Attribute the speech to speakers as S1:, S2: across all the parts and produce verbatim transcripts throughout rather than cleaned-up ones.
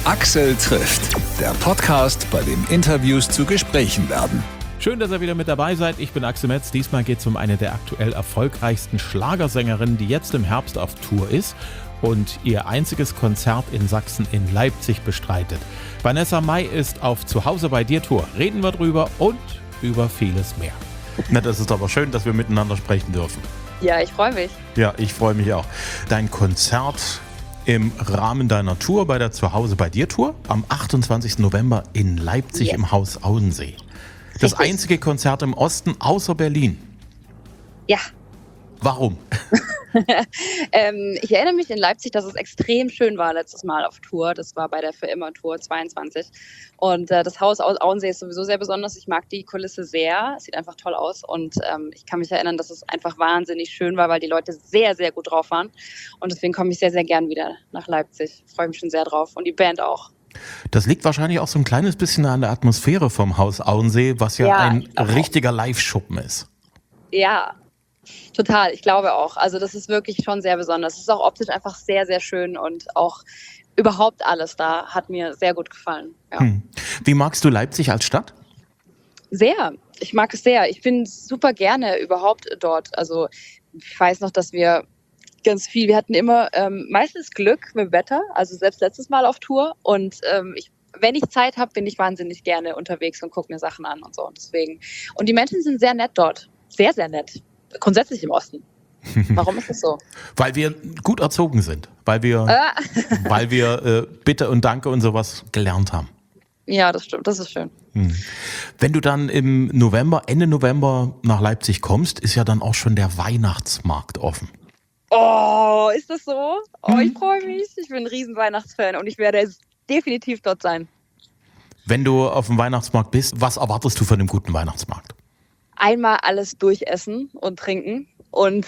S1: Axel trifft, der Podcast, bei dem Interviews zu Gesprächen werden.
S2: Schön, dass ihr wieder mit dabei seid. Ich bin Axel Metz. Diesmal geht es um eine der aktuell erfolgreichsten Schlagersängerinnen, die jetzt im Herbst auf Tour ist und ihr einziges Konzert in Sachsen in Leipzig bestreitet. Vanessa Mai ist auf Zuhause bei dir Tour. Reden wir drüber und über vieles mehr. Na, das ist aber schön, dass wir miteinander sprechen dürfen.
S3: Ja, ich freue mich.
S2: Ja, ich freue mich auch. Dein Konzert im Rahmen deiner Tour bei der Zuhause bei dir Tour am achtundzwanzigsten November in Leipzig yes. im Haus Auensee. Das
S3: Richtig.
S2: einzige Konzert im Osten außer Berlin.
S3: Ja.
S2: Warum?
S3: ähm, ich erinnere mich in Leipzig, dass es extrem schön war letztes Mal auf Tour. Das war bei der Für immer Tour zweiundzwanzig. Und äh, das Haus Auensee ist sowieso sehr besonders. Ich mag die Kulisse sehr. Es sieht einfach toll aus. Und ähm, ich kann mich erinnern, dass es einfach wahnsinnig schön war, weil die Leute sehr, sehr gut drauf waren. Und deswegen komme ich sehr, sehr gern wieder nach Leipzig. Freue mich schon sehr drauf. Und die Band auch.
S2: Das liegt wahrscheinlich auch so ein kleines bisschen an der Atmosphäre vom Haus Auensee, was ja, ja ein richtiger Live-Schuppen ist.
S3: Ja, total. Ich glaube auch. Also das ist wirklich schon sehr besonders. Es ist auch optisch einfach sehr, sehr schön und auch überhaupt alles da hat mir sehr gut gefallen. Ja.
S2: Hm. Wie magst du Leipzig als Stadt?
S3: Sehr. Ich mag es sehr. Ich bin super gerne überhaupt dort. Also ich weiß noch, dass wir ganz viel, wir hatten immer ähm, meistens Glück mit dem Wetter, also selbst letztes Mal auf Tour und ähm, ich, wenn ich Zeit habe, bin ich wahnsinnig gerne unterwegs und gucke mir Sachen an und so und deswegen. Und die Menschen sind sehr nett dort. Sehr, sehr nett. Grundsätzlich im Osten. Warum ist das so?
S2: Weil wir gut erzogen sind. Weil wir, ah. weil wir äh, Bitte und Danke und sowas gelernt haben.
S3: Ja, das stimmt. Das ist schön.
S2: Hm. Wenn du dann im November, Ende November nach Leipzig kommst, ist ja dann auch schon der Weihnachtsmarkt offen.
S3: Oh, ist das so? Oh, ich freue mich. Ich bin ein riesen Weihnachtsfan und ich werde definitiv dort sein.
S2: Wenn du auf dem Weihnachtsmarkt bist, was erwartest du von einem guten Weihnachtsmarkt?
S3: Einmal alles durchessen und trinken. Und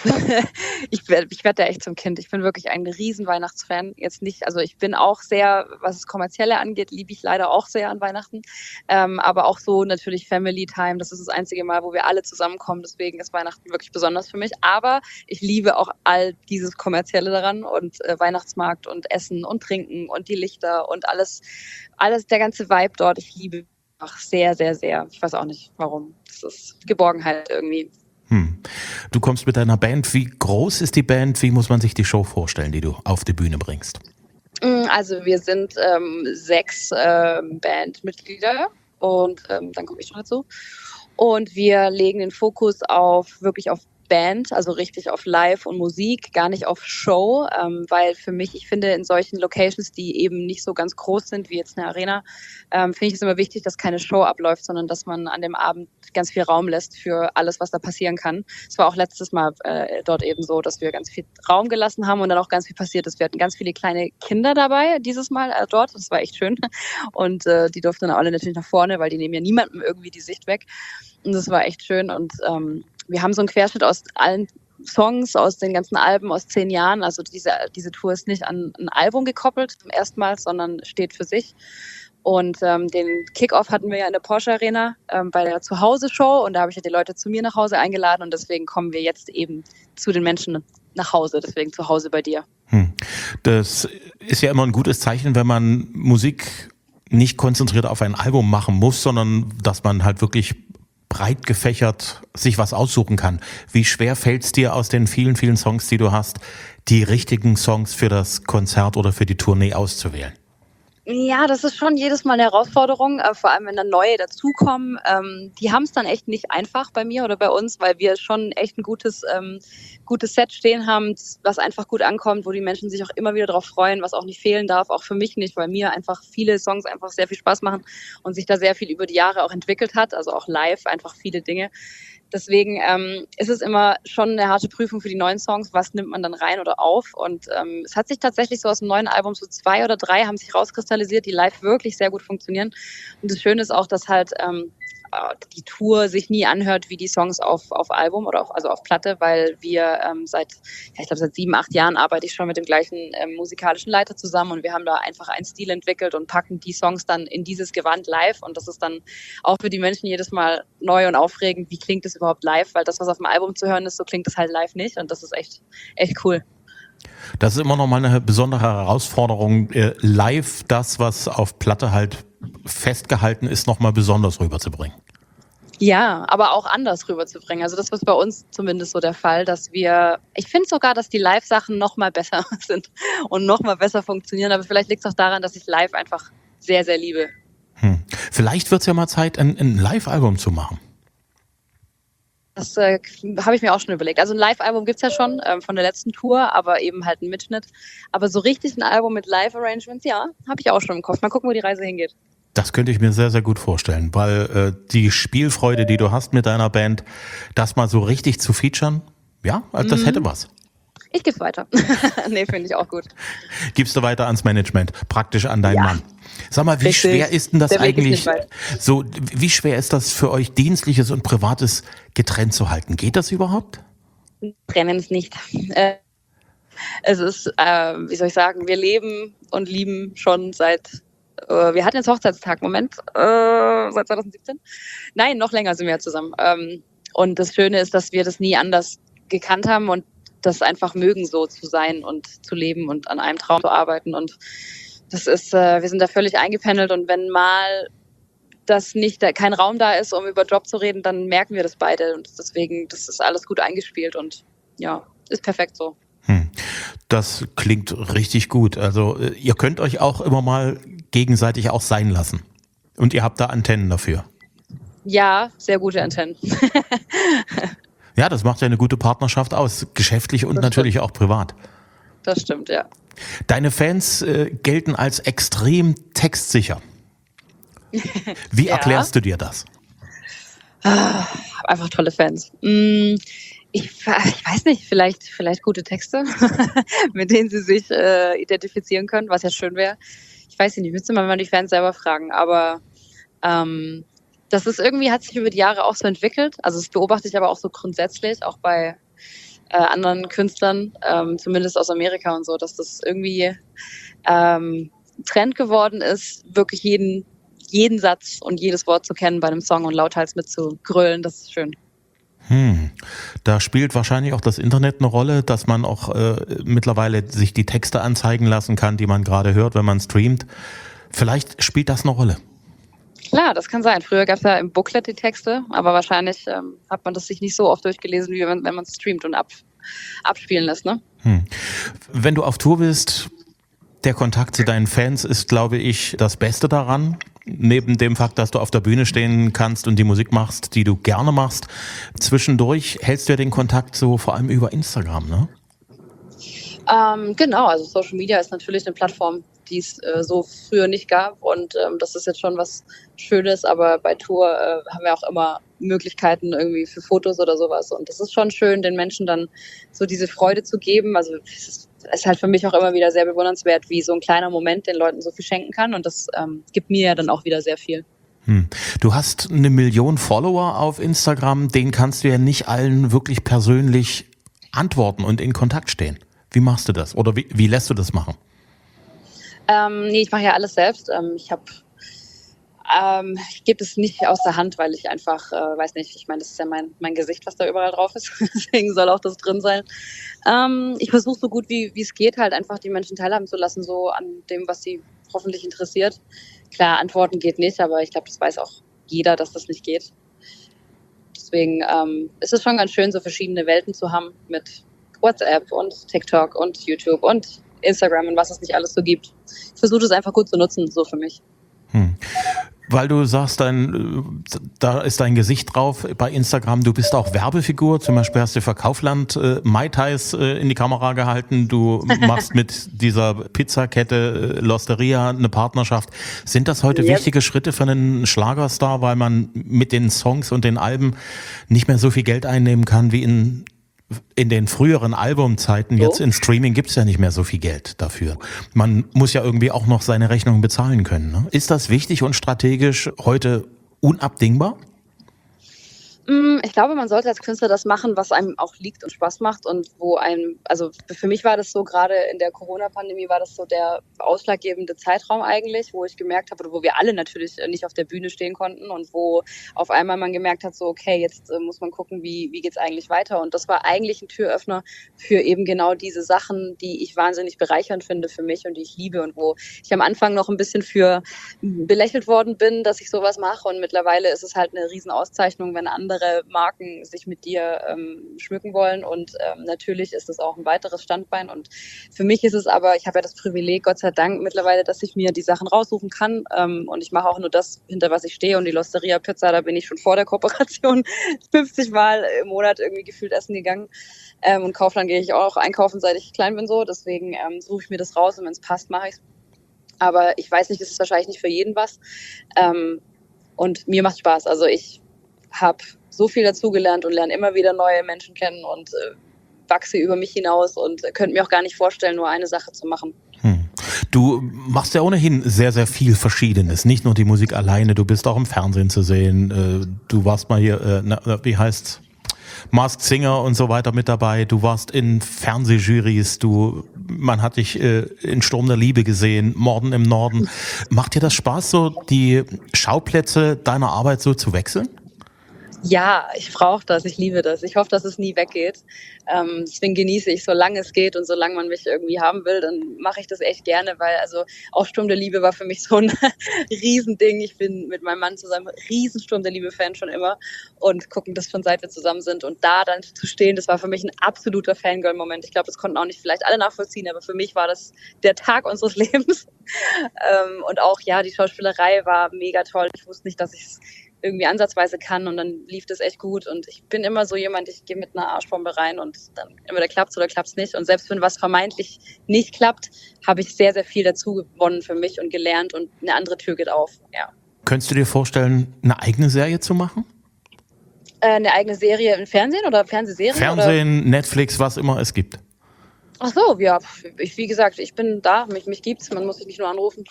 S3: ich werde ich werd da echt zum Kind. Ich bin wirklich ein riesen Weihnachtsfan. Jetzt nicht, also ich bin auch sehr, was das Kommerzielle angeht, liebe ich leider auch sehr an Weihnachten. Ähm, aber auch so natürlich Family Time. Das ist das einzige Mal, wo wir alle zusammenkommen. Deswegen ist Weihnachten wirklich besonders für mich. Aber ich liebe auch all dieses Kommerzielle daran und äh, Weihnachtsmarkt und Essen und Trinken und die Lichter und alles, alles, der ganze Vibe dort. Ich liebe einfach sehr, sehr, sehr. Ich weiß auch nicht, warum. Das ist Geborgenheit irgendwie.
S2: Hm. Du kommst mit deiner Band. Wie groß ist die Band? Wie muss man sich die Show vorstellen, die du auf die Bühne bringst?
S3: Also wir sind ähm, sechs ähm, Bandmitglieder und ähm, dann komme ich noch dazu. Und wir legen den Fokus auf wirklich auf Band, also richtig auf Live und Musik, gar nicht auf Show, ähm, weil für mich, ich finde, in solchen Locations, die eben nicht so ganz groß sind wie jetzt eine Arena, ähm, finde ich es immer wichtig, dass keine Show abläuft, sondern dass man an dem Abend ganz viel Raum lässt für alles, was da passieren kann. Es war auch letztes Mal äh, dort eben so, dass wir ganz viel Raum gelassen haben und dann auch ganz viel passiert ist. Wir hatten ganz viele kleine Kinder dabei dieses Mal äh, dort, das war echt schön und äh, die durften dann alle natürlich nach vorne, weil die nehmen ja niemandem irgendwie die Sicht weg und das war echt schön und ähm, wir haben so einen Querschnitt aus allen Songs, aus den ganzen Alben aus zehn Jahren. Also diese, diese Tour ist nicht an ein Album gekoppelt zum ersten Mal, sondern steht für sich. Und ähm, den Kick-Off hatten wir ja in der Porsche Arena ähm, bei der Zuhause-Show. Und da habe ich ja die Leute zu mir nach Hause eingeladen. Und deswegen kommen wir jetzt eben zu den Menschen nach Hause. Deswegen zu Hause bei dir.
S2: Hm. Das ist ja immer ein gutes Zeichen, wenn man Musik nicht konzentriert auf ein Album machen muss, sondern dass man halt wirklich breit gefächert sich was aussuchen kann. Wie schwer fällt es dir aus den vielen, vielen Songs, die du hast, die richtigen Songs für das Konzert oder für die Tournee auszuwählen?
S3: Ja, das ist schon jedes Mal eine Herausforderung, äh, vor allem wenn dann neue dazukommen. Ähm, die haben es dann echt nicht einfach bei mir oder bei uns, weil wir schon echt ein gutes, ähm, gutes Set stehen haben, was einfach gut ankommt, wo die Menschen sich auch immer wieder drauf freuen, was auch nicht fehlen darf, auch für mich nicht, weil mir einfach viele Songs einfach sehr viel Spaß machen und sich da sehr viel über die Jahre auch entwickelt hat, also auch live einfach viele Dinge. Deswegen ähm, ist es immer schon eine harte Prüfung für die neuen Songs, was nimmt man dann rein oder auf. Und ähm, es hat sich tatsächlich so aus dem neuen Album so zwei oder drei haben sich rauskristallisiert, die live wirklich sehr gut funktionieren. Und das Schöne ist auch, dass halt ähm, die Tour sich nie anhört wie die Songs auf, auf Album oder auf, also auf Platte, weil wir ähm, seit, ja, ich glaube seit sieben, acht Jahren arbeite ich schon mit dem gleichen ähm, musikalischen Leiter zusammen und wir haben da einfach einen Stil entwickelt und packen die Songs dann in dieses Gewand live und das ist dann auch für die Menschen jedes Mal neu und aufregend, wie klingt es überhaupt live, weil das, was auf dem Album zu hören ist, so klingt es halt live nicht und das ist echt, echt cool.
S2: Das ist immer noch mal eine besondere Herausforderung, äh, live das, was auf Platte halt festgehalten ist, noch mal besonders rüberzubringen.
S3: Ja, aber auch anders rüberzubringen. Also das ist bei uns zumindest so der Fall, dass wir, ich finde sogar, dass die Live-Sachen noch mal besser sind und noch mal besser funktionieren. Aber vielleicht liegt es auch daran, dass ich live einfach sehr, sehr liebe.
S2: Hm. Vielleicht wird es ja mal Zeit, ein, ein Live-Album zu machen.
S3: Das äh, habe ich mir auch schon überlegt. Also ein Live-Album gibt's ja schon ähm, von der letzten Tour, aber eben halt ein Mitschnitt. Aber so richtig ein Album mit Live-Arrangements, ja, habe ich auch schon im Kopf. Mal gucken, wo die Reise hingeht.
S2: Das könnte ich mir sehr, sehr gut vorstellen, weil äh, die Spielfreude, die du hast mit deiner Band, das mal so richtig zu featuren, ja, also das mhm. hätte was.
S3: Ich gebe weiter. Nee, finde ich auch gut.
S2: Gibst du weiter ans Management, praktisch an deinen ja. Mann. Sag mal, wie Richtig. schwer ist denn das Der eigentlich, so, wie schwer ist das für euch, Dienstliches und Privates getrennt zu halten? Geht das überhaupt?
S3: Trennen es nicht. Äh, es ist, äh, wie soll ich sagen, wir leben und lieben schon seit, äh, wir hatten jetzt Hochzeitstag, Moment, äh, seit zwanzig siebzehn? Nein, noch länger sind wir zusammen. Ähm, und das Schöne ist, dass wir das nie anders gekannt haben und das einfach mögen, so zu sein und zu leben und an einem Traum zu arbeiten. Und das ist, äh, wir sind da völlig eingependelt. Und wenn mal das nicht, da, kein Raum da ist, um über Job zu reden, dann merken wir das beide. Und deswegen, das ist alles gut eingespielt und ja, ist perfekt so.
S2: Hm. Das klingt richtig gut. Also ihr könnt euch auch immer mal gegenseitig auch sein lassen. Und ihr habt da Antennen dafür.
S3: Ja, sehr gute Antennen.
S2: Ja, das macht ja eine gute Partnerschaft aus, geschäftlich und das natürlich stimmt. Auch privat.
S3: Das stimmt, ja.
S2: Deine Fans äh, gelten als extrem textsicher. Wie ja. erklärst du dir das?
S3: Ah, einfach tolle Fans. Ich, ich weiß nicht, vielleicht, vielleicht gute Texte, mit denen sie sich äh, identifizieren können, was ja schön wäre. Ich weiß nicht, müsste man mal die Fans selber fragen, aber ähm, das ist irgendwie, hat sich über die Jahre auch so entwickelt. Also das beobachte ich aber auch so grundsätzlich, auch bei äh, anderen Künstlern, ähm, zumindest aus Amerika und so, dass das irgendwie ähm, Trend geworden ist, wirklich jeden, jeden Satz und jedes Wort zu kennen bei einem Song und lauthals mitzugrölen. Das ist schön.
S2: Hm. Da spielt wahrscheinlich auch das Internet eine Rolle, dass man auch äh, mittlerweile sich die Texte anzeigen lassen kann, die man gerade hört, wenn man streamt. Vielleicht spielt das eine Rolle.
S3: Klar, das kann sein. Früher gab es ja im Booklet die Texte, aber wahrscheinlich ähm, hat man das sich nicht so oft durchgelesen, wie wenn, wenn man streamt und ab, abspielen lässt. Ne?
S2: Hm. Wenn du auf Tour bist, der Kontakt zu deinen Fans ist, glaube ich, das Beste daran. Neben dem Fakt, dass du auf der Bühne stehen kannst und die Musik machst, die du gerne machst. Zwischendurch hältst du ja den Kontakt so vor allem über Instagram, ne?
S3: Ähm, genau, also Social Media ist natürlich eine Plattform, die es äh, so früher nicht gab und ähm, das ist jetzt schon was Schönes, aber bei Tour äh, haben wir auch immer Möglichkeiten irgendwie für Fotos oder sowas und das ist schon schön, den Menschen dann so diese Freude zu geben. Also es ist, es ist halt für mich auch immer wieder sehr bewundernswert, wie so ein kleiner Moment den Leuten so viel schenken kann und das ähm, gibt mir ja dann auch wieder sehr viel.
S2: Hm. Du hast eine Million Follower auf Instagram, denen kannst du ja nicht allen wirklich persönlich antworten und in Kontakt stehen. Wie machst du das? Oder wie, wie lässt du das machen?
S3: Ähm, nee, ich mache ja alles selbst. Ähm, ich habe, ähm, ich gebe es nicht aus der Hand, weil ich einfach, äh, weiß nicht, ich meine, das ist ja mein, mein Gesicht, was da überall drauf ist. Deswegen soll auch das drin sein. Ähm, ich versuche so gut wie wie es geht, halt einfach die Menschen teilhaben zu lassen, so an dem, was sie hoffentlich interessiert. Klar, antworten geht nicht, aber ich glaube, das weiß auch jeder, dass das nicht geht. Deswegen ähm, ist es schon ganz schön, so verschiedene Welten zu haben mit WhatsApp und TikTok und YouTube und Instagram und was es nicht alles so gibt. Ich versuche es einfach gut zu nutzen, so für mich.
S2: Hm. Weil du sagst, dein, da ist dein Gesicht drauf bei Instagram, du bist auch Werbefigur, zum Beispiel hast du für Kaufland äh, Mai Tais äh, in die Kamera gehalten, du machst mit dieser Pizzakette äh, L'Osteria eine Partnerschaft. Sind das heute yep. wichtige Schritte für einen Schlagerstar, weil man mit den Songs und den Alben nicht mehr so viel Geld einnehmen kann wie in In den früheren Albumzeiten, jetzt in Streaming gibt's ja nicht mehr so viel Geld dafür. Man muss ja irgendwie auch noch seine Rechnungen bezahlen können. Ne? Ist das wichtig und strategisch heute unabdingbar?
S3: Hm, ich glaube, man sollte als Künstler das machen, was einem auch liegt und Spaß macht und wo einem also, für mich war das so, grade in der Corona-Pandemie war das so der ausschlaggebende Zeitraum eigentlich, wo ich gemerkt habe oder wo wir alle natürlich, äh, nicht auf der Bühne stehen konnten und wo auf einmal man gemerkt hat, so: „Okay, jetzt, äh, muss man gucken, wie wie geht's eigentlich weiter?“ Und das war eigentlich 'n Türöffner für eben genau diese Sachen, die ich wahnsinnig bereichernd finde für mich und die ich liebe und wo ich am Anfang noch 'n bisschen für belächelt worden bin, dass ich so was mache und mittlerweile ist es halt 'ne Riesenauszeichnung, wenn andere Marken sich mit dir, ähm, schmücken wollen und, ähm, natürlich ist es auch 'n weiteres Standbein und für mich ist es aber ich habe ja das Privileg, Gott sei Dank mittlerweile, dass ich mir die Sachen raussuchen kann, ähm, und ich mache auch nur das, hinter was ich stehe und die L'Osteria Pizza, da bin ich schon vor der Kooperation fünfzig Mal im Monat irgendwie gefühlt essen gegangen, ähm, und Kaufland gehe ich auch einkaufen, seit ich klein bin so, deswegen, ähm, suche ich mir das raus und wenn's passt, mache ich's. Aber ich weiß nicht, es ist wahrscheinlich nicht für jeden was, ähm, und mir macht's Spaß. Also, ich habe so viel dazugelernt und lerne immer wieder neue Menschen kennen und, äh, wachse über mich hinaus und könnte mir auch gar nicht vorstellen, nur eine Sache zu machen.
S2: Hm. Du machst ja ohnehin sehr, sehr viel Verschiedenes, nicht nur die Musik alleine, du bist auch im Fernsehen zu sehen, äh, du warst mal hier, äh, na, wie heißt's, Masked Singer und so weiter mit dabei, du warst in Fernsehjurys, du, man hat dich äh, in Sturm der Liebe gesehen, Morden im Norden. Macht dir das Spaß, so die Schauplätze deiner Arbeit so zu wechseln?
S3: Ja, ich brauche das, ich liebe das. Ich hoffe, dass es nie weggeht. Ähm, deswegen genieße ich, solange es geht und solange man mich irgendwie haben will, dann mache ich das echt gerne, weil also auch Sturm der Liebe war für mich so 'n Riesending. Ich bin mit meinem Mann zusammen riesen Sturm der Liebe-Fan schon immer und gucken das schon seit wir zusammen sind und da dann zu stehen, das war für mich 'n absoluter Fangirl-Moment. Ich glaube, das konnten auch nicht vielleicht alle nachvollziehen, aber für mich war das der Tag unseres Lebens. Ähm, und auch, ja, die Schauspielerei war mega toll. Ich wusste nicht, dass ich's irgendwie ansatzweise kann und dann lief das echt gut und ich bin immer so jemand, ich gehe mit 'ner Arschbombe rein und dann entweder klappt's oder klappt's nicht und selbst wenn was vermeintlich nicht klappt, habe ich sehr, sehr viel dazu gewonnen für mich und gelernt und 'ne andere Tür geht auf, ja.
S2: Könntest du dir vorstellen, 'ne eigene Serie zu machen?
S3: Äh, 'ne eigene Serie im Fernsehen oder Fernsehserien?
S2: Fernsehen,
S3: Oder?
S2: Netflix, was immer es gibt.
S3: Ach so, ja, ich wie gesagt, ich bin da, mich mich gibt's, man muss mich nur anrufen.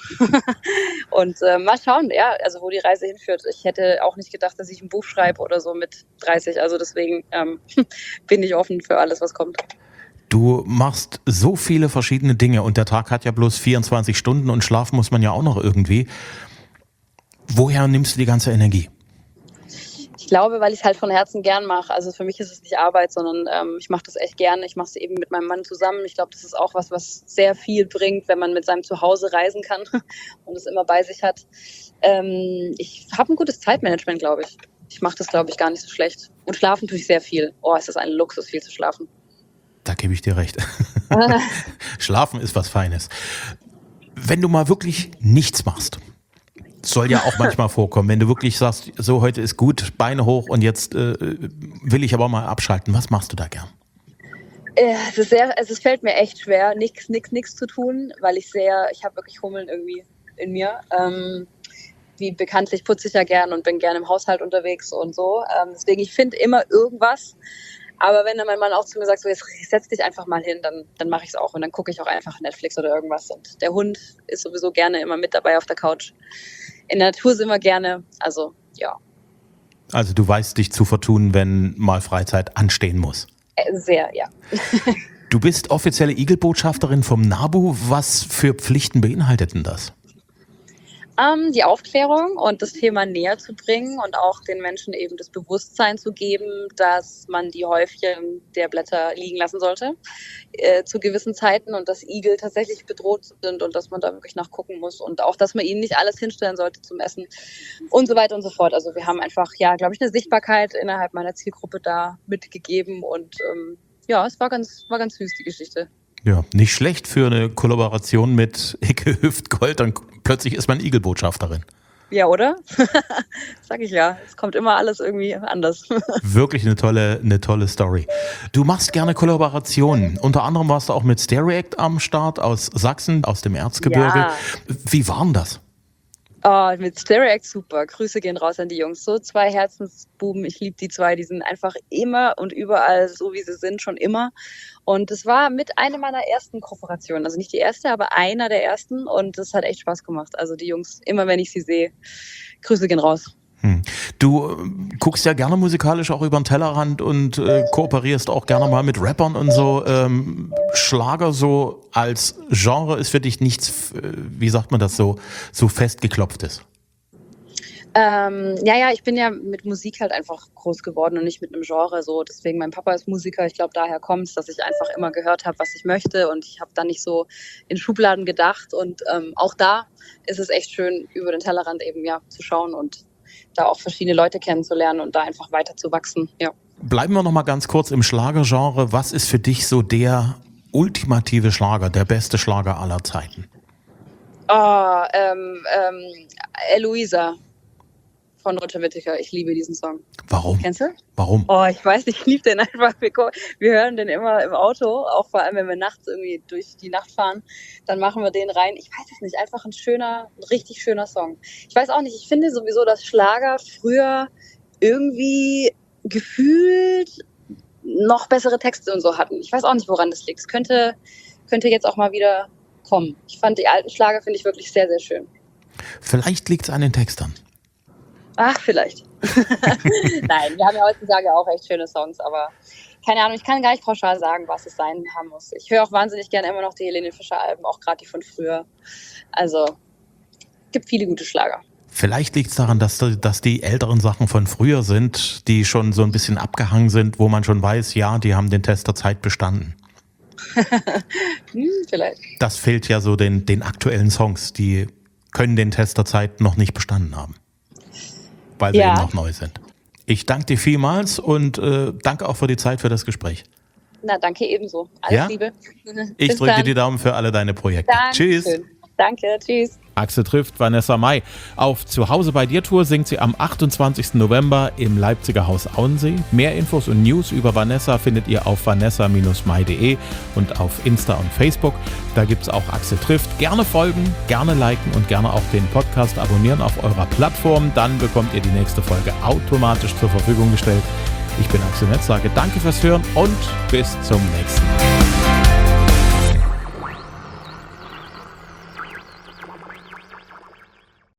S3: Und, äh, mal schauen, ja, also wo die Reise hinführt. Ich hätte auch nicht gedacht, dass ich 'n Buch schreibe oder so mit dreißig, also deswegen, ähm, bin ich offen für alles, was kommt.
S2: Du machst so viele verschiedene Dinge und der Tag hat ja bloß vierundzwanzig Stunden und schlafen muss man ja auch noch irgendwie. Woher nimmst du die ganze Energie?
S3: Ich glaube, weil ich's halt von Herzen gern mache. Also, für mich ist es nicht Arbeit, sondern, ähm, ich mache das echt gerne. Ich mache es eben mit meinem Mann zusammen. Ich glaube, das ist auch was, was sehr viel bringt, wenn man mit seinem Zuhause reisen kann und es immer bei sich hat. Ähm, ich habe 'n gutes Zeitmanagement, glaube ich. Ich mache das, glaube ich, gar nicht so schlecht. Und schlafen tue ich sehr viel. Oh, ist das ein Luxus, viel zu schlafen.
S2: Da gebe ich dir recht. Schlafen ist was Feines. Wenn du mal wirklich nichts machst, soll ja auch manchmal vorkommen, wenn du wirklich sagst, so heute ist gut, Beine hoch und jetzt äh, will ich aber mal abschalten. Was machst du da gern?
S3: Äh, es ist sehr also es fällt mir echt schwer, nix nix nix zu tun, weil ich sehr ich habe wirklich Hummeln irgendwie in mir. Ähm, wie bekanntlich putze ich ja gern und bin gerne im Haushalt unterwegs und so. Ähm, deswegen, ich finde immer irgendwas. Aber wenn dann mein Mann auch zu mir sagt: „So, jetzt setz dich einfach mal hin“, dann dann mache ich's auch und dann gucke ich auch einfach Netflix oder irgendwas. Und der Hund ist sowieso gerne immer mit dabei auf der Couch. In der Natur sind wir gerne, also ja.
S2: Also du weißt dich zu vertun, wenn mal Freizeit anstehen muss?
S3: Äh, sehr, ja.
S2: Du bist offizielle Igelbotschafterin vom NABU. Was für Pflichten beinhaltet denn das?
S3: Ähm, die Aufklärung und das Thema näher zu bringen und auch den Menschen eben das Bewusstsein zu geben, dass man die Häufchen der Blätter liegen lassen sollte, äh, zu gewissen Zeiten und dass Igel tatsächlich bedroht sind und dass man da wirklich nachgucken muss und auch, dass man ihnen nicht alles hinstellen sollte zum Essen und so weiter und so fort. Also wir haben einfach, ja, glaube ich, 'ne Sichtbarkeit innerhalb meiner Zielgruppe da mitgegeben und, ähm, ja, es war ganz war ganz süß, die Geschichte.
S2: Ja, nicht schlecht für 'ne Kollaboration mit Icke Hüftgold, dann plötzlich ist man Igelbotschafterin.
S3: Ja, oder? Sage ich ja. Es kommt immer alles irgendwie anders.
S2: Wirklich 'ne tolle 'ne tolle Story. Du machst gerne Kollaborationen. Unter anderem warst du auch mit Stereact am Start aus Sachsen, aus dem Erzgebirge.
S3: Ja.
S2: Wie war 'n das?
S3: Oh, mit Stereact super. Grüße gehen raus an die Jungs. So zwei Herzensbuben. Ich liebe die zwei. Die sind einfach immer und überall so, wie sie sind, schon immer. Und es war mit einer meiner ersten Kooperationen. Also nicht die erste, aber einer der ersten und das hat echt Spaß gemacht. Also die Jungs, immer wenn ich sie sehe, Grüße gehen raus.
S2: Hm. Du äh, guckst ja gerne musikalisch auch über den Tellerrand und äh, kooperierst auch gerne mal mit Rappern und so. Ähm, Schlager so als Genre ist für dich nichts, äh, wie sagt man das, so, so festgeklopftes?
S3: Ähm, ja, ja, ich bin ja mit Musik halt einfach groß geworden und nicht mit einem Genre so. Deswegen, mein Papa ist Musiker. Ich glaube, daher kommt es, dass ich einfach immer gehört habe, was ich möchte. Und ich habe da nicht so in Schubladen gedacht. Und ähm, auch da ist es echt schön, über den Tellerrand eben ja zu schauen und da auch verschiedene Leute kennenzulernen und da einfach weiter zu wachsen. Ja.
S2: Bleiben wir noch mal ganz kurz im Schlagergenre. Was ist für dich so der ultimative Schlager, der beste Schlager aller Zeiten?
S3: Oh, ähm, ähm, Eloisa von Roger Whittaker. Ich liebe diesen Song.
S2: Warum?
S3: Kennst du?
S2: Warum?
S3: Oh, ich weiß nicht, ich liebe den einfach. Wir, wir hören den immer im Auto, auch vor allem, wenn wir nachts irgendwie durch die Nacht fahren, dann machen wir den rein. Ich weiß es nicht, einfach ein schöner, ein richtig schöner Song. Ich weiß auch nicht, ich finde sowieso, dass Schlager früher irgendwie gefühlt noch bessere Texte und so hatten. Ich weiß auch nicht, woran das liegt. Es könnte, könnte jetzt auch mal wieder kommen. Ich fand die alten Schlager, finde ich wirklich sehr, sehr schön.
S2: Vielleicht liegt es an den Textern.
S3: Ach, vielleicht. Nein, wir haben ja heutzutage auch echt schöne Songs, aber keine Ahnung, ich kann gar nicht pauschal sagen, was es sein haben muss. Ich höre auch wahnsinnig gerne immer noch die Helene Fischer Alben, auch gerade die von früher. Also, es gibt viele gute Schlager.
S2: Vielleicht liegt es daran, dass, dass die älteren Sachen von früher sind, die schon so ein bisschen abgehangen sind, wo man schon weiß, ja, die haben den Test der Zeit bestanden.
S3: hm, vielleicht.
S2: Das fehlt ja so den, den aktuellen Songs, die können den Test der Zeit noch nicht bestanden haben, weil sie
S3: Ja.
S2: eben noch neu sind. Ich danke dir vielmals und äh, danke auch für die Zeit, für das Gespräch.
S3: Na, danke ebenso. Alles
S2: Ja?
S3: Liebe.
S2: Ich
S3: Bis
S2: drücke dir
S3: dann.
S2: die Daumen für alle deine Projekte. Tschüss.
S3: Dankeschön. Danke, tschüss.
S2: Axel trifft Vanessa Mai. Auf Zuhause bei dir Tour singt sie am achtundzwanzigsten November im Leipziger Haus Auensee. Mehr Infos und News über Vanessa findet ihr auf vanessa mai punkt de und auf Insta und Facebook. Da gibt es auch Axel trifft. Gerne folgen, gerne liken und gerne auch den Podcast abonnieren auf eurer Plattform. Dann bekommt ihr die nächste Folge automatisch zur Verfügung gestellt. Ich bin Axel Metz, sage danke fürs Hören und bis zum nächsten Mal.